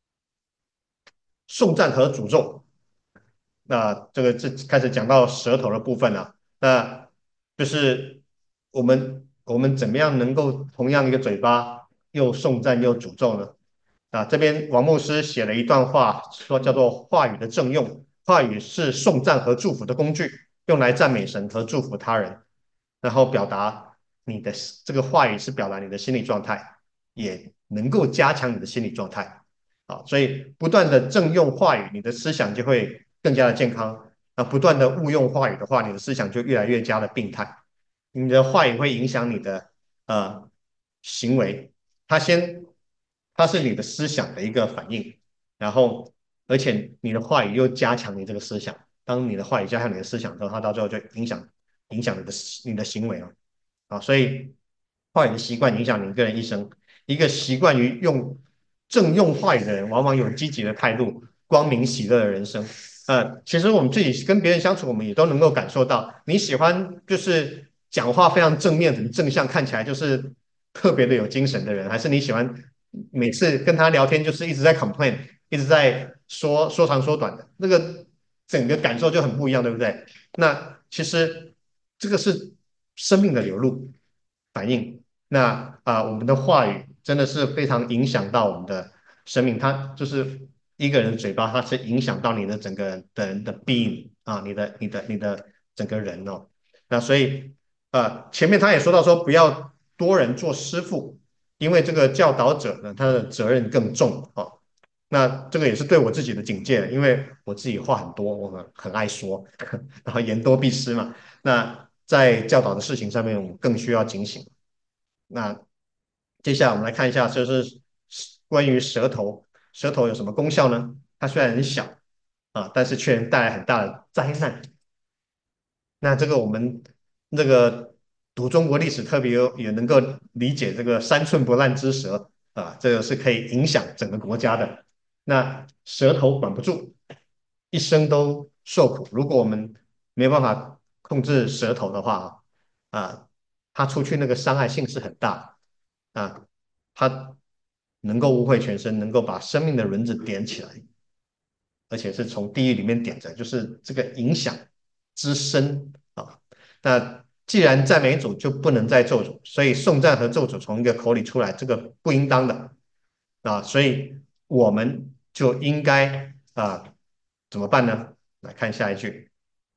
Speaker 1: 颂赞和诅咒。那这开始讲到舌头的部分了，那就是我们怎么样能够同样一个嘴巴又颂赞又诅咒呢？啊，这边王牧师写了一段话，说叫做话语的正用，话语是颂赞和祝福的工具，用来赞美神和祝福他人，然后表达你的这个话语是表达你的心理状态，也能够加强你的心理状态。啊，所以不断的正用话语，你的思想就会更加的健康；那不断的误用话语的话，你的思想就越来越加的病态。你的话语会影响你的行为，它先它是你的思想的一个反应，然后而且你的话语又加强你这个思想。当你的话语加强你的思想之后，它到最后就影响你的行为了。啊，所以话语的习惯影响你一个人一生。一个习惯于正用话语的人，往往有积极的态度、光明喜乐的人生。其实我们自己跟别人相处，我们也都能够感受到，你喜欢就是讲话非常正面、很正向，看起来就是特别的有精神的人，还是你喜欢每次跟他聊天就是一直在 complain，一直在说长说短的，那个整个感受就很不一样，对不对？那其实这个是生命的流露反应。那我们的话语真的是非常影响到我们的生命，它就是一个人的嘴巴，它是影响到你的整个人的 being 啊，你的整个人哦。那所以前面他也说到说，不要多人做师傅，因为这个教导者呢，他的责任更重啊。那这个也是对我自己的警戒，因为我自己话很多，我很爱说，然后言多必失嘛。那在教导的事情上面，我们更需要警醒。那接下来我们来看一下，就是关于舌头，舌头有什么功效呢？它虽然很小但是却能带来很大的灾难。那这个我们这个读中国历史特别也能够理解这个三寸不烂之舌这个是可以影响整个国家的。那舌头管不住，一生都受苦。如果我们没有办法控制舌头的话它出去那个伤害性是很大它能够污秽全身，能够把生命的轮子点起来。而且是从地狱里面点着，就是这个影响之深啊。那既然赞美主，就不能再咒主，所以颂赞和咒主从一个口里出来，这个不应当的所以我们就应该怎么办呢？来看下一句，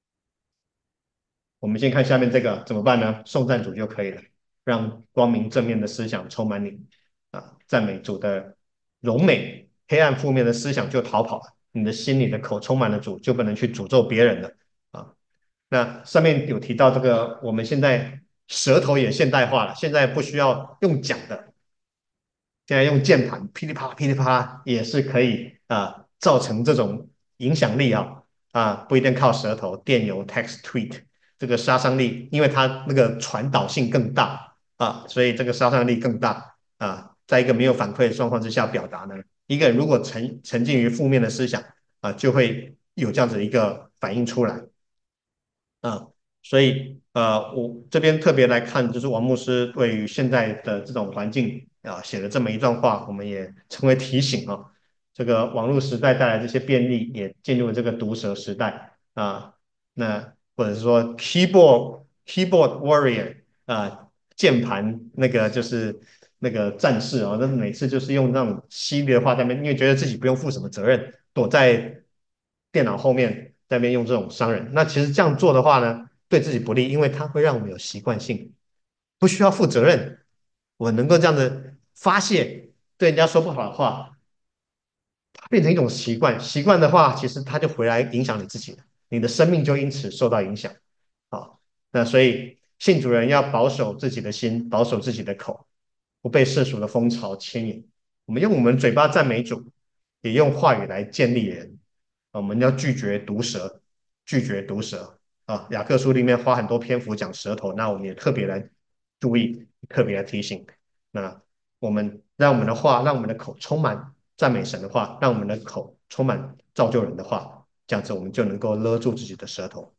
Speaker 1: 我们先看下面这个怎么办呢？颂赞主就可以了，让光明正面的思想充满你赞美主的荣美，黑暗负面的思想就逃跑了。你的心里的口充满了主，就不能去诅咒别人了啊。那上面有提到这个，我们现在舌头也现代化了，现在不需要用讲的，现在用键盘噼里啪啦噼里啪啦也是可以造成这种影响力不一定靠舌头、电邮、text、tweet 这个杀伤力，因为它那个传导性更大所以这个杀伤力更大在一个没有反馈的状况之下表达呢，一个人如果沉浸于负面的思想就会有这样子一个反应出来。啊，所以我这边特别来看，就是王牧师对于现在的这种环境写了这么一段话，我们也成为提醒这个网络时代带来这些便利，也进入了这个毒蛇时代那或者是说 keyboard warrior 键盘那个就是那个战士那每次就是用那种犀利的话在那边，因为觉得自己不用负什么责任，躲在电脑后面在那边用这种伤人。那其实这样做的话呢，对自己不利，因为它会让我们有习惯性，不需要负责任。我能够这样的发泄，对人家说不好的话，它变成一种习惯。习惯的话，其实它就回来影响你自己了，你的生命就因此受到影响。好，那所以信主人要保守自己的心，保守自己的口，不被世俗的风潮牵引。我们用我们嘴巴赞美主，也用话语来建立人。我们要拒绝毒舌，拒绝毒舌雅各书里面花很多篇幅讲舌头，那我们也特别来注意，特别来提醒。那我们让我们的话，让我们的口充满赞美神的话，让我们的口充满造就人的话，这样子我们就能够勒住自己的舌头。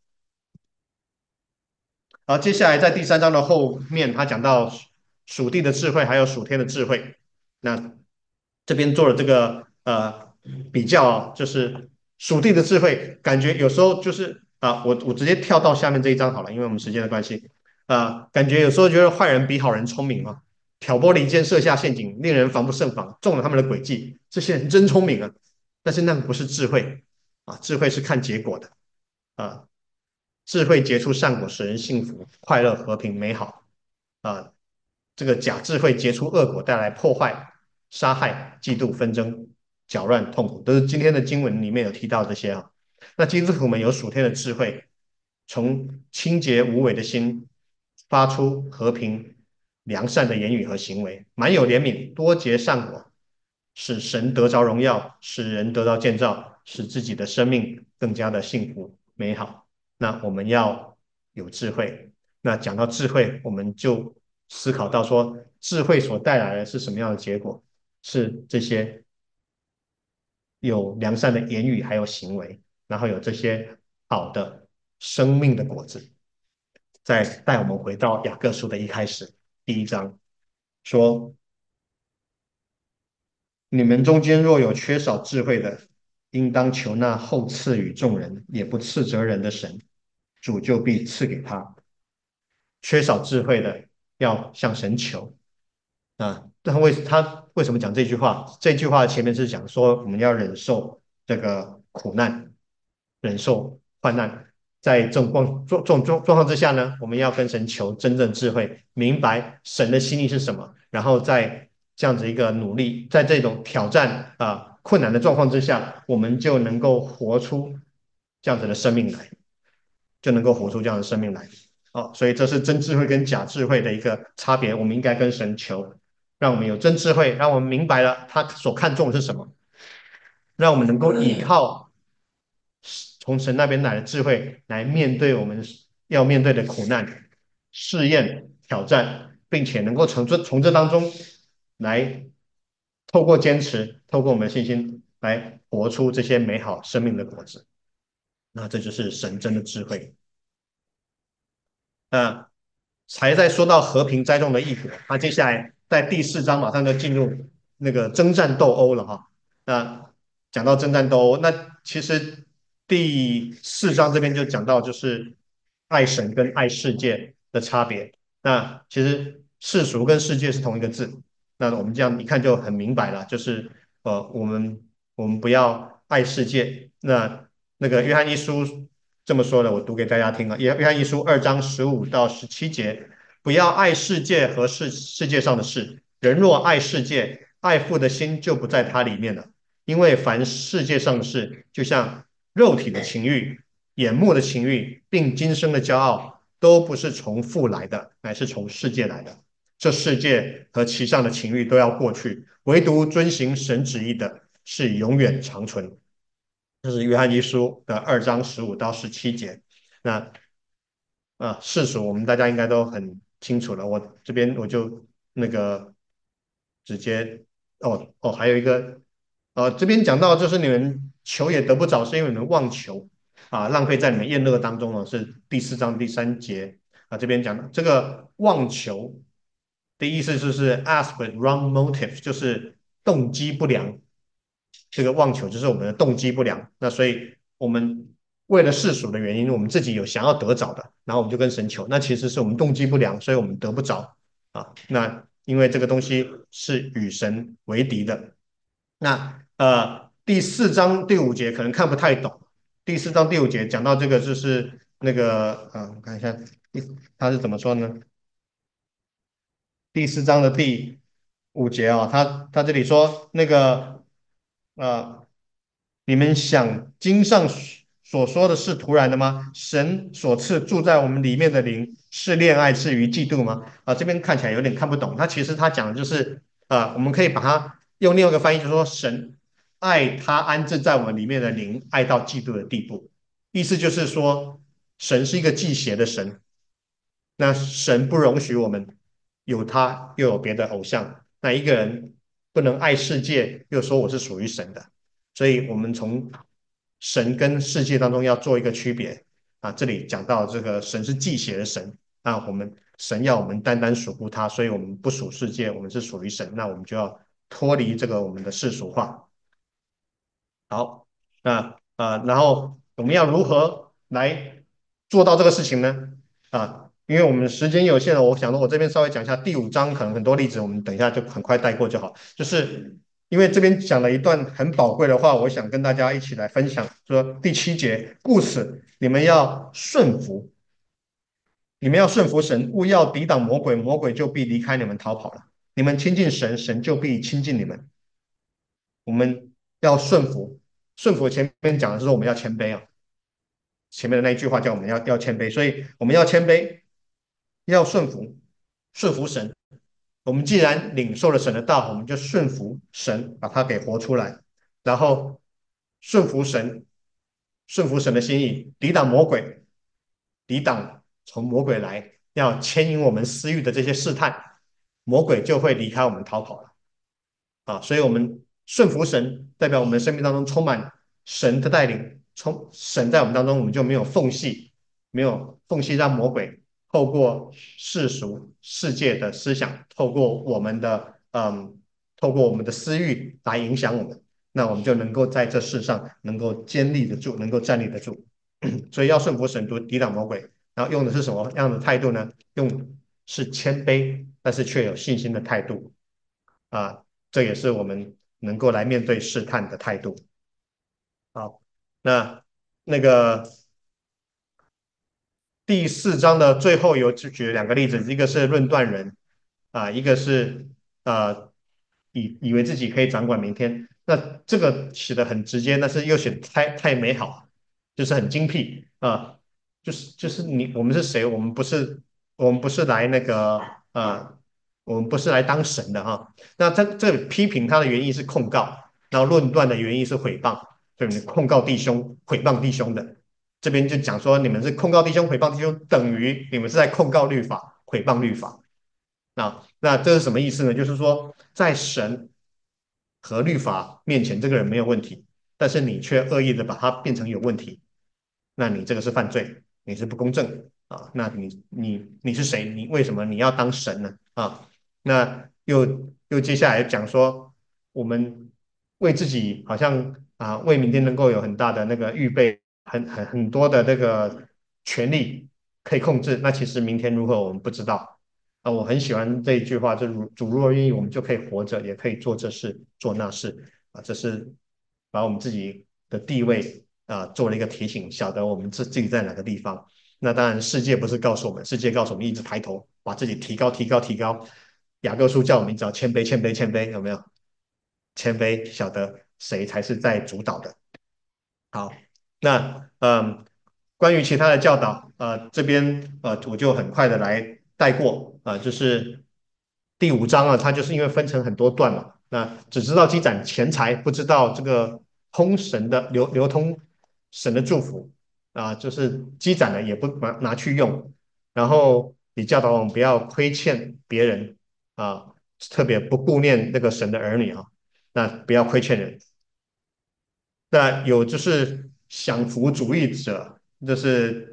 Speaker 1: 然后接下来在第3章的后面，他讲到属地的智慧，还有属天的智慧。那这边做了这个比较，就是属地的智慧，感觉有时候就是我直接跳到下面这一章好了，因为我们时间的关系感觉有时候觉得坏人比好人聪明挑拨离间，设下陷阱，令人防不胜防，中了他们的诡计。这些人真聪明啊，但是那不是智慧智慧是看结果的啊。智慧结出善果，使人幸福、快乐、和平、美好这个假智慧结出恶果，带来破坏、杀害、嫉妒、纷争、搅乱、痛苦，都是今天的经文里面有提到这些那基督徒们有属天的智慧，从清洁无伪的心发出和平、良善的言语和行为，满有怜悯，多结善果，使神得着荣耀，使人得到建造，使自己的生命更加的幸福美好。那我们要有智慧。那讲到智慧，我们就思考到说，智慧所带来的是什么样的结果？是这些有良善的言语，还有行为，然后有这些好的生命的果子。再带我们回到雅各书的一开始，第1章说：你们中间若有缺少智慧的，应当求那后赐予众人，也不斥责人的神，主就必赐给他。缺少智慧的，要向神求但他为什么讲这句话？这句话前面是讲说我们要忍受这个苦难，忍受患难。在这种状况之下呢，我们要跟神求真正智慧，明白神的心意是什么，然后在这样子一个努力，在这种挑战困难的状况之下，我们就能够活出这样子的生命来，就能够活出这样的生命来。所以这是真智慧跟假智慧的一个差别。我们应该跟神求，让我们有真智慧，让我们明白了他所看重的是什么，让我们能够依靠从神那边来的智慧来面对我们要面对的苦难、试验、挑战，并且能够从这当中来透过坚持，透过我们的信心来活出这些美好生命的果子。那这就是神真的智慧。呃，才在说到和平栽种的异果，那接下来在第4章马上就进入那个征战斗殴了那讲到征战斗殴，那其实第4章这边就讲到就是爱神跟爱世界的差别。那其实世俗跟世界是同一个字，那我们这样一看就很明白了，就是我们不要爱世界。那个约翰一书这么说的，我读给大家听约翰一书2章15到17节，不要爱世界和世界上的事。人若爱世界，爱父的心就不在他里面了。因为凡世界上的事，就像肉体的情欲、眼目的情欲，并今生的骄傲，都不是从父来的，乃是从世界来的。这世界和其上的情欲都要过去，唯独遵行神旨意的是永远长存。这是约翰一书的2章15到17节。那世俗我们大家应该都很清楚了。我这边我就那个直接还有一个这边讲到就是你们球也得不着，是因为你们忘球浪费在你们宴乐当中了，是第4章第3节这边讲的这个忘球的意思就是 ask with wrong motive，就是动机不良。这个忘球就是我们的动机不良。那所以我们为了世俗的原因，我们自己有想要得着的，然后我们就跟神求，那其实是我们动机不良，所以我们得不着那因为这个东西是与神为敌的。那第4章第5节可能看不太懂。第4章第5节讲到这个就是那个我看一下他是怎么说呢？第4章的第5节他这里说那个呃，你们想经上所说的是突然的吗？神所赐住在我们里面的灵是恋爱至于嫉妒吗？这边看起来有点看不懂。其实他讲的就是我们可以把它用另外一个翻译，就是说神爱他安置在我们里面的灵，爱到嫉妒的地步。意思就是说，神是一个忌邪的神，那神不容许我们有他又有别的偶像。那一个人不能爱世界，又说我是属于神的，所以我们从神跟世界当中要做一个区别这里讲到这个神是忌邪的神，那我们神要我们单单属乎他，所以我们不属世界，我们是属于神，那我们就要脱离这个我们的世俗化。好，那然后我们要如何来做到这个事情呢？因为我们时间有限了，我想说我这边稍微讲一下第5章，可能很多例子我们等一下就很快带过就好。就是因为这边讲了一段很宝贵的话，我想跟大家一起来分享。说第7节，故此你们要顺服，你们要顺服神，勿要抵挡魔鬼，魔鬼就必离开你们逃跑了。你们亲近神，神就必亲近你们。我们要顺服，顺服前面讲的是说我们要谦卑前面的那一句话叫我们要谦卑，所以我们要谦卑，要顺服，顺服神。我们既然领受了神的道，我们就顺服神，把它给活出来，然后顺服神，顺服神的心意，抵挡魔鬼，抵挡从魔鬼来要牵引我们私欲的这些试探，魔鬼就会离开我们逃跑了。所以我们顺服神，代表我们生命当中充满神的带领，神在我们当中，我们就没有缝隙，没有缝隙让魔鬼透过世俗世界的思想，透过我们的私欲来影响我们，那我们就能够在这世上能够坚立得住，能够站立得住。所以要顺服神，抵挡魔鬼，然后用的是什么样的态度呢？用是谦卑，但是却有信心的态度。这也是我们能够来面对试探的态度。好，那个第4章的最后举了2个例子，一个是论断人一个是以为自己可以掌管明天。那这个写的很直接，但是又写得太美好，就是很精辟就是我们是谁？我们不是来那个我们不是来当神的那这里批评他的原因是控告，然后论断的原因是诽谤，所以你控告弟兄、诽谤弟兄的。这边就讲说，你们是控告弟兄、诽谤弟兄，等于你们是在控告律法、诽谤律法。那这是什么意思呢？就是说，在神和律法面前，这个人没有问题，但是你却恶意的把他变成有问题，那你这个是犯罪，你是不公正那你是谁？你为什么你要当神呢？那又接下来讲说，我们为自己好像为明天能够有很大的那个预备，很多的这个权利可以控制，那其实明天如何我们不知道我很喜欢这一句话，就是主若愿意，我们就可以活着，也可以做这事做那事这是把我们自己的地位做了一个提醒，晓得我们自己在哪个地方。那当然，世界不是告诉我们，世界告诉我们一直抬头，把自己提高、提高、提高。雅各书叫我们只要谦卑、谦卑、谦卑，有没有？谦卑，晓得谁才是在主导的。好，那关于其他的教导，这边我就很快的来带过就是第5章它就是因为分成很多段嘛，那只知道积攒钱财，不知道这个通神的流通神的祝福就是积攒了也不拿去用，然后也教导我们不要亏欠别人啊，特别不顾念那个神的儿女啊，那不要亏欠人。那有就是享福主义者，就是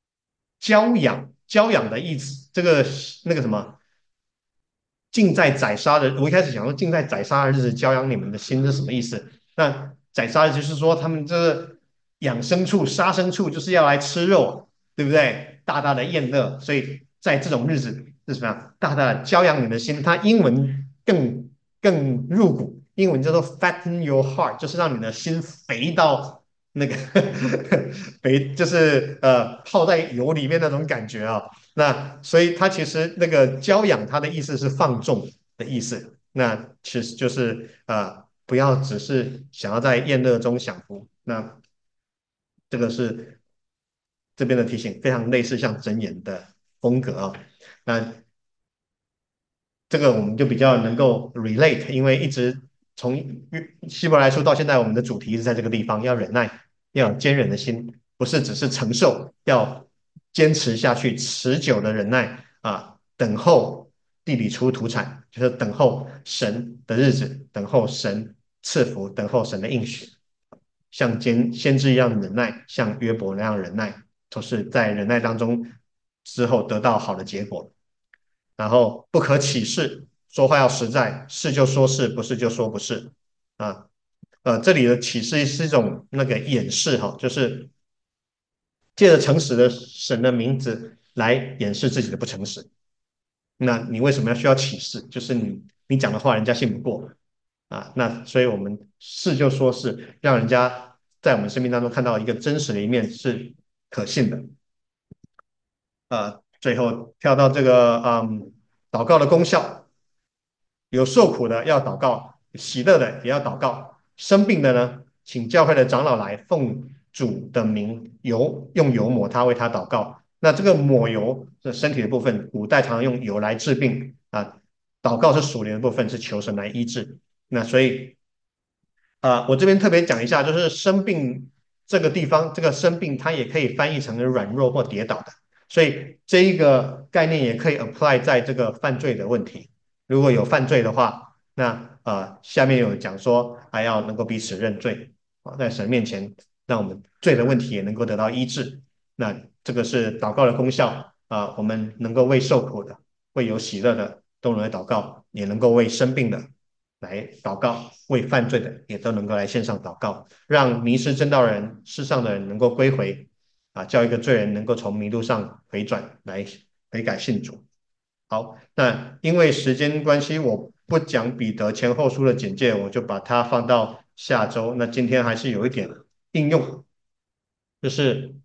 Speaker 1: 骄养的意思。这个那个什么，尽在宰杀的，我一开始想说尽在宰杀的日子教养你们的心是什么意思？那宰杀就是说他们这个养牲畜、杀牲畜就是要来吃肉，对不对？大大的宴乐，所以在这种日子是什么样？大大的教养你的心。它英文更入骨，英文叫做 fatten your heart，就是让你的心肥到那个肥，就是泡在油里面那种感觉啊。那所以它其实那个教养，它的意思是放纵的意思。那其实就是不要只是想要在宴乐中享福。那这个是这边的提醒，非常类似像箴言的风格啊。那这个我们就比较能够 relate，因为一直从希伯来书到现在，我们的主题是在这个地方，要忍耐，要有坚忍的心，不是只是承受，要坚持下去，持久的忍耐啊，等候地里出土产，就是等候神的日子，等候神赐福，等候神的应许，像先知一样忍耐，像约伯那样忍耐，都是在忍耐当中之后得到好的结果。然后不可起誓，说话要实在，是就说是，不是就说不是啊。这里的启示是一种那个掩饰哈，就是借着诚实的神的名字来掩饰自己的不诚实。那你为什么需要启示？就是你讲的话人家信不过啊。那所以我们是就说是，让人家在我们生命当中看到一个真实的一面是可信的。最后跳到这个祷告的功效，有受苦的要祷告，喜乐的也要祷告，生病的呢，请教会的长老来奉主的名用油抹他，为他祷告。那这个抹油是身体的部分，古代常用油来治病啊，祷告是属灵的部分，是求神来医治。那所以我这边特别讲一下，就是生病这个地方，这个生病它也可以翻译成软弱或跌倒的，所以这一个概念也可以 apply 在这个犯罪的问题。如果有犯罪的话，那下面有讲说还要能够彼此认罪啊，在神面前，让我们罪的问题也能够得到医治。那这个是祷告的功效我们能够为受苦的、为有喜乐的都能来祷告，也能够为生病的来祷告，为犯罪的也都能够来线上祷告，让迷失真道人、世上的人能够归回叫一个罪人能够从迷路上回转来悔改信主。好，那因为时间关系，我不讲彼得前后书的简介，我就把它放到下周。那今天还是有一点应用，就是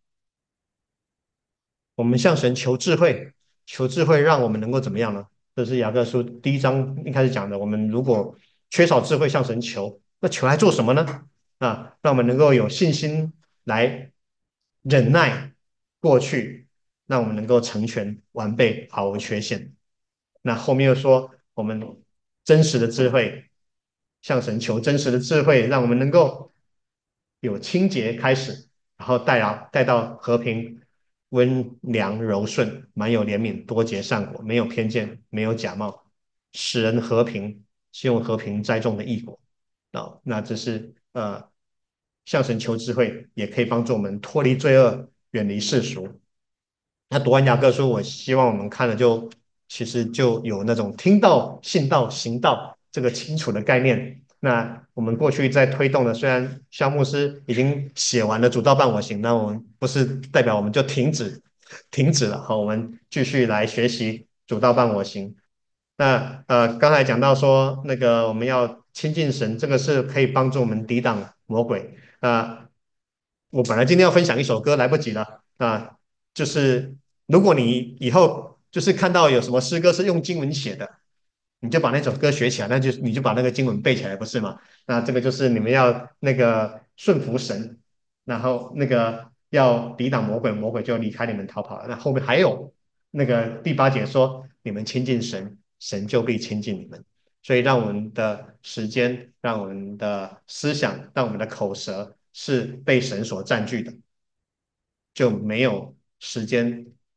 Speaker 1: 我们向神求智慧，求智慧让我们能够怎么样呢？这是雅各书第一章一开始讲的。我们如果缺少智慧向神求，那求来做什么呢？让我们能够有信心来忍耐过去，让我们能够成全完备，毫无缺陷。那后面又说，我们真实的智慧向神求真实的智慧，让我们能够有清洁开始，然后带到和平、温良、柔顺，满有怜悯，多结善果，没有偏见，没有假冒，使人和平，是用和平栽种的异果。那这是向神求智慧，也可以帮助我们脱离罪恶，远离世俗。那读完雅各书，我希望我们看了其实就有那种听到、信道、行道这个清楚的概念。那我们过去在推动的，虽然肖牧师已经写完了主道伴我行，那我们不是代表我们就停止了，好，我们继续来学习主道伴我行。那刚才讲到说，那个我们要亲近神，这个是可以帮助我们抵挡魔鬼。我本来今天要分享一首歌，来不及了就是如果你以后就是看到有什么诗歌是用经文写的，你就把那首歌学起来，你就把那个经文背起来，不是吗？那这个就是你们要那个顺服神，然后那个要抵挡魔鬼，魔鬼就离开你们逃跑了。那后面还有那个第八节说，你们亲近神，神就必亲近你们。所以让我们的时间，让我们的思想，让我们的口舌是被神所占据的，就没有时间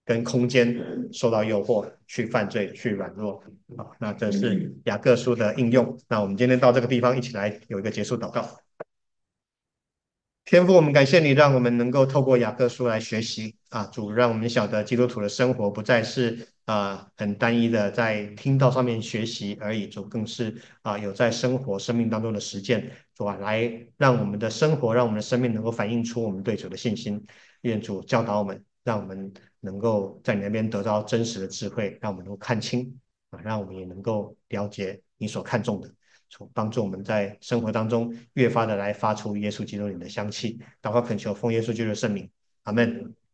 Speaker 1: 跟空间受到诱惑去犯罪、去软弱。好，那这是雅各书的应用。那我们今天到这个地方，一起来有一个结束祷告。天父，我们感谢你，让我们能够透过雅各书来学习啊，主让我们晓得基督徒的生活不再是很单一的在听道上面学习而已，主更是有在生活生命当中的实践，主来让我们的生活，让我们的生命能够反映出我们对主的信心。愿主教导我们，让我们能够在你那边得到真实的智慧，让我们能够看清让我们也能够了解你所看重的。帮助我们在生活当中越发的来发出耶稣基督里的香气。祷告恳求奉耶稣基督的圣名，阿门。